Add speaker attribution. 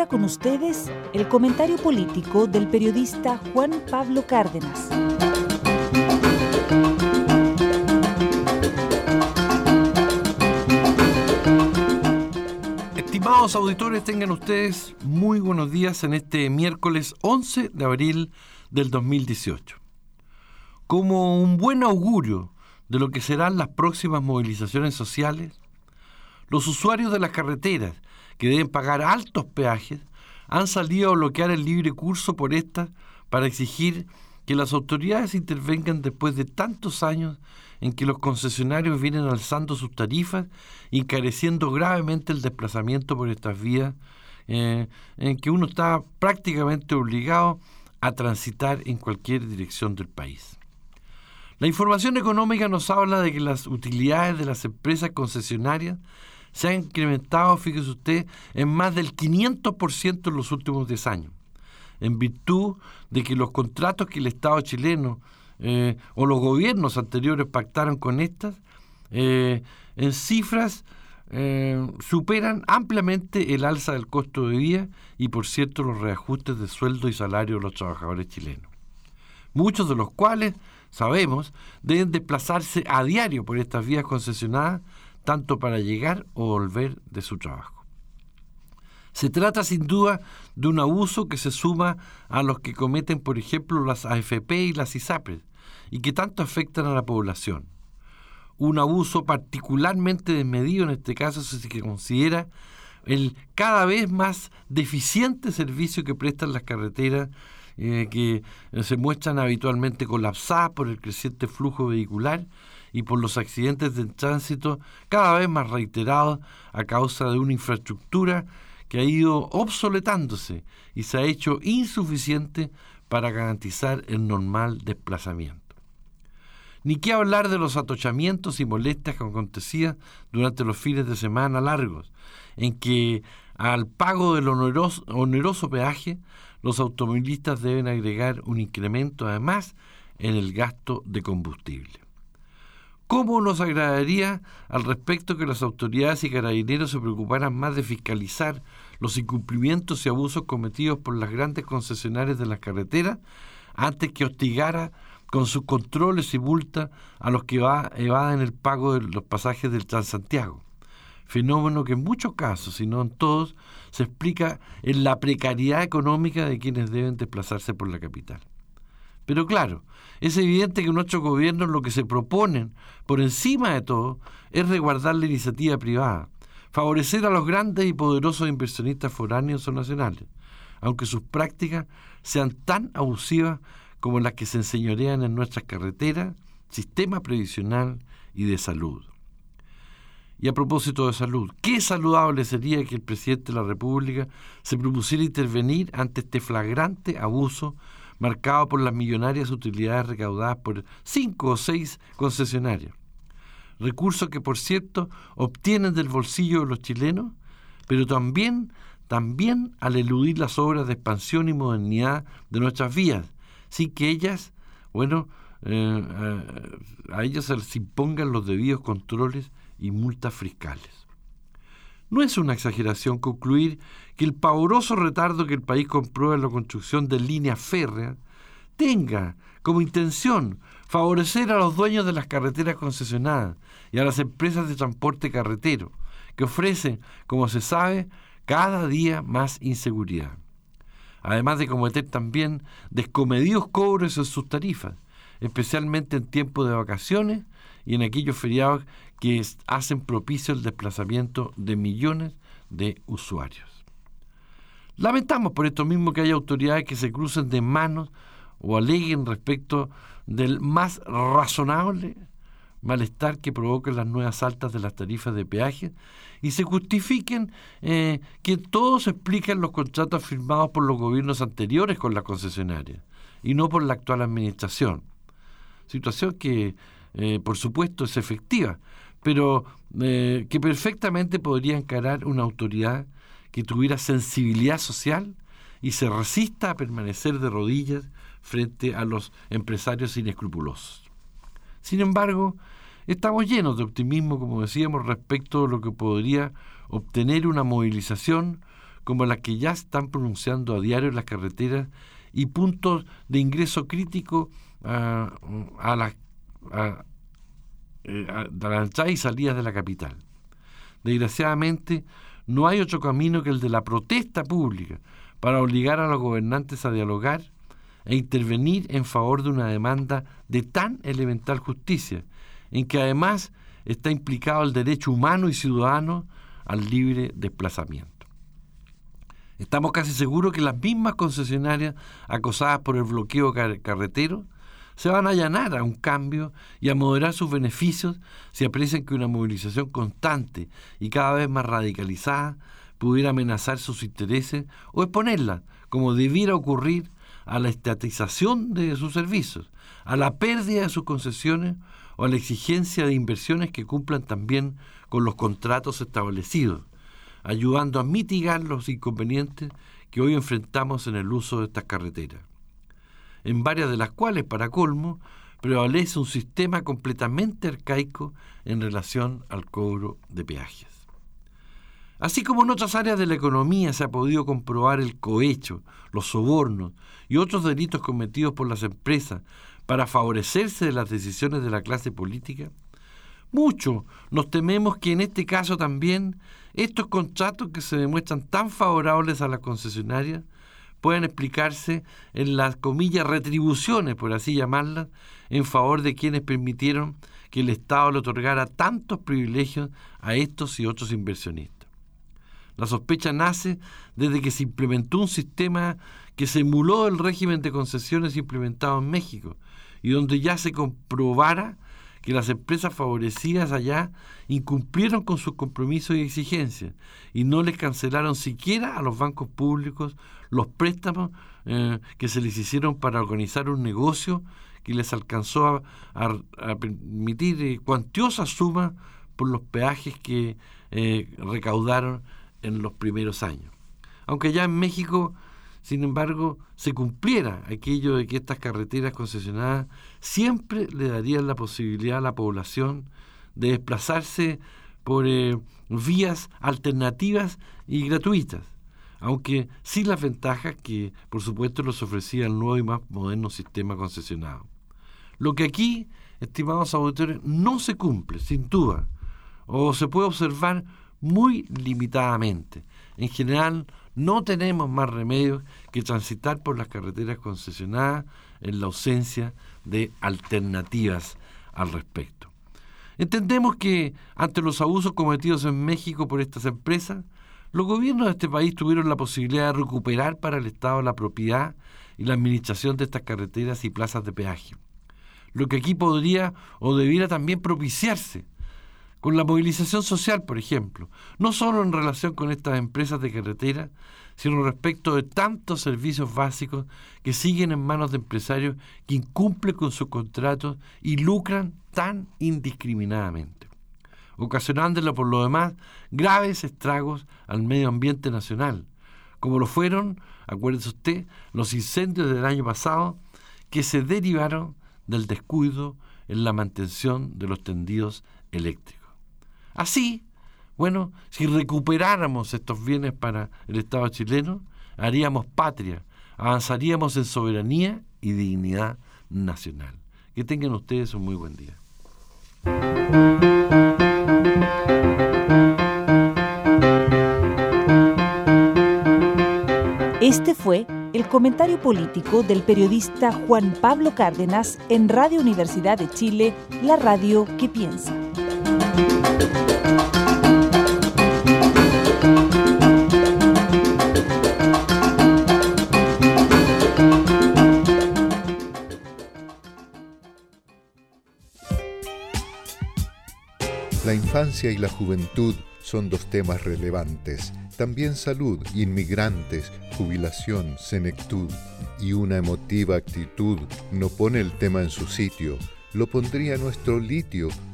Speaker 1: ahora con ustedes el comentario político del periodista Juan Pablo Cárdenas.
Speaker 2: Estimados auditores, tengan ustedes muy buenos días en este miércoles 11 de abril del 2018. Como un buen augurio de lo que serán las próximas movilizaciones sociales, los usuarios de las carreteras que deben pagar altos peajes han salido a bloquear el libre curso por estas para exigir que las autoridades intervengan después de tantos años en que los concesionarios vienen alzando sus tarifas y encareciendo gravemente el desplazamiento por estas vías, en que uno está prácticamente obligado a transitar en cualquier dirección del país. La información económica nos habla de que las utilidades de las empresas concesionarias se han incrementado, fíjese usted, en más del 500% en los últimos 10 años, en virtud de que los contratos que el Estado chileno o los gobiernos anteriores pactaron con estas, en cifras superan ampliamente el alza del costo de vida y, por cierto, los reajustes de sueldo y salario de los trabajadores chilenos, muchos de los cuales, sabemos, deben desplazarse a diario por estas vías concesionadas, tanto para llegar o volver de su trabajo. Se trata sin duda de un abuso que se suma a los que cometen, por ejemplo, las AFP y las ISAPRES, y que tanto afectan a la población. Un abuso particularmente desmedido en este caso si se considera el cada vez más deficiente servicio que prestan las carreteras, que se muestran habitualmente colapsadas por el creciente flujo vehicular y por los accidentes de tránsito cada vez más reiterados a causa de una infraestructura que ha ido obsoletándose y se ha hecho insuficiente para garantizar el normal desplazamiento. Ni qué hablar de los atochamientos y molestias que acontecían durante los fines de semana largos, en que al pago del oneroso peaje, los automovilistas deben agregar un incremento además en el gasto de combustible. ¿Cómo nos agradaría al respecto que las autoridades y carabineros se preocuparan más de fiscalizar los incumplimientos y abusos cometidos por las grandes concesionarias de las carreteras antes que hostigara con sus controles y multas a los que evaden el pago de los pasajes del Transantiago? Fenómeno que en muchos casos, si no en todos, se explica en la precariedad económica de quienes deben desplazarse por la capital. Pero claro, es evidente que nuestros gobiernos lo que se proponen, por encima de todo, es resguardar la iniciativa privada, favorecer a los grandes y poderosos inversionistas foráneos o nacionales, aunque sus prácticas sean tan abusivas como las que se enseñorean en nuestras carreteras, sistema previsional y de salud. Y a propósito de salud, qué saludable sería que el presidente de la República se propusiera intervenir ante este flagrante abuso marcado por las millonarias utilidades recaudadas por 5 o 6 concesionarios. Recursos que, por cierto, obtienen del bolsillo de los chilenos, pero también al eludir las obras de expansión y modernidad de nuestras vías, sin que ellas, a ellas se les impongan los debidos controles y multas fiscales. No es una exageración concluir que el pavoroso retardo que el país comprueba en la construcción de líneas férreas tenga como intención favorecer a los dueños de las carreteras concesionadas y a las empresas de transporte carretero, que ofrecen, como se sabe, cada día más inseguridad, además de cometer también descomedidos cobros en sus tarifas, especialmente en tiempo de vacaciones y en aquellos feriados que hacen propicio el desplazamiento de millones de usuarios. Lamentamos por esto mismo que haya autoridades que se crucen de manos o aleguen respecto del más razonable malestar que provocan las nuevas altas de las tarifas de peaje y se justifiquen que todo se explica en los contratos firmados por los gobiernos anteriores con la concesionaria y no por la actual administración. Situación que, por supuesto, es efectiva, pero que perfectamente podría encarar una autoridad que tuviera sensibilidad social y se resista a permanecer de rodillas frente a los empresarios inescrupulosos. Sin embargo, estamos llenos de optimismo, como decíamos, respecto a lo que podría obtener una movilización como las que ya están pronunciando a diario en las carreteras y puntos de ingreso crítico a la entrada y salida de la capital. Desgraciadamente, no hay otro camino que el de la protesta pública para obligar a los gobernantes a dialogar e intervenir en favor de una demanda de tan elemental justicia, en que además está implicado el derecho humano y ciudadano al libre desplazamiento. Estamos casi seguros que las mismas concesionarias acosadas por el bloqueo carretero se van a allanar a un cambio y a moderar sus beneficios si aprecian que una movilización constante y cada vez más radicalizada pudiera amenazar sus intereses o exponerla, como debiera ocurrir, a la estatización de sus servicios, a la pérdida de sus concesiones o a la exigencia de inversiones que cumplan también con los contratos establecidos, ayudando a mitigar los inconvenientes que hoy enfrentamos en el uso de estas carreteras, en varias de las cuales, para colmo, prevalece un sistema completamente arcaico en relación al cobro de peajes. Así como en otras áreas de la economía se ha podido comprobar el cohecho, los sobornos y otros delitos cometidos por las empresas para favorecerse de las decisiones de la clase política, mucho nos tememos que en este caso también estos contratos que se demuestran tan favorables a las concesionarias puedan explicarse en las, comillas, retribuciones, por así llamarlas, en favor de quienes permitieron que el Estado le otorgara tantos privilegios a estos y otros inversionistas. La sospecha nace desde que se implementó un sistema que se emuló el régimen de concesiones implementado en México y donde ya se comprobara que las empresas favorecidas allá incumplieron con sus compromisos y exigencias y no les cancelaron siquiera a los bancos públicos los préstamos que se les hicieron para organizar un negocio que les alcanzó a permitir cuantiosas sumas por los peajes que recaudaron en los primeros años. Aunque ya en México, sin embargo, se cumpliera aquello de que estas carreteras concesionadas siempre le darían la posibilidad a la población de desplazarse por vías alternativas y gratuitas, aunque sin las ventajas que, por supuesto, les ofrecía el nuevo y más moderno sistema concesionado. Lo que aquí, estimados auditores, no se cumple, sin duda, o se puede observar muy limitadamente. En general, no tenemos más remedio que transitar por las carreteras concesionadas en la ausencia de alternativas al respecto. Entendemos que, ante los abusos cometidos en México por estas empresas, los gobiernos de este país tuvieron la posibilidad de recuperar para el Estado la propiedad y la administración de estas carreteras y plazas de peaje, lo que aquí podría o debiera también propiciarse con la movilización social, por ejemplo, no solo en relación con estas empresas de carretera, sino respecto de tantos servicios básicos que siguen en manos de empresarios que incumplen con sus contratos y lucran tan indiscriminadamente, ocasionándole por lo demás graves estragos al medio ambiente nacional, como lo fueron, acuérdese usted, los incendios del año pasado que se derivaron del descuido en la mantención de los tendidos eléctricos. Así, bueno, si recuperáramos estos bienes para el Estado chileno, haríamos patria, avanzaríamos en soberanía y dignidad nacional. Que tengan ustedes un muy buen día.
Speaker 1: Este fue el comentario político del periodista Juan Pablo Cárdenas en Radio Universidad de Chile, la radio que piensa.
Speaker 3: La infancia y la juventud son dos temas relevantes. También salud, inmigrantes, jubilación, senectud. Y una emotiva actitud no pone el tema en su sitio. Lo pondría nuestro litio,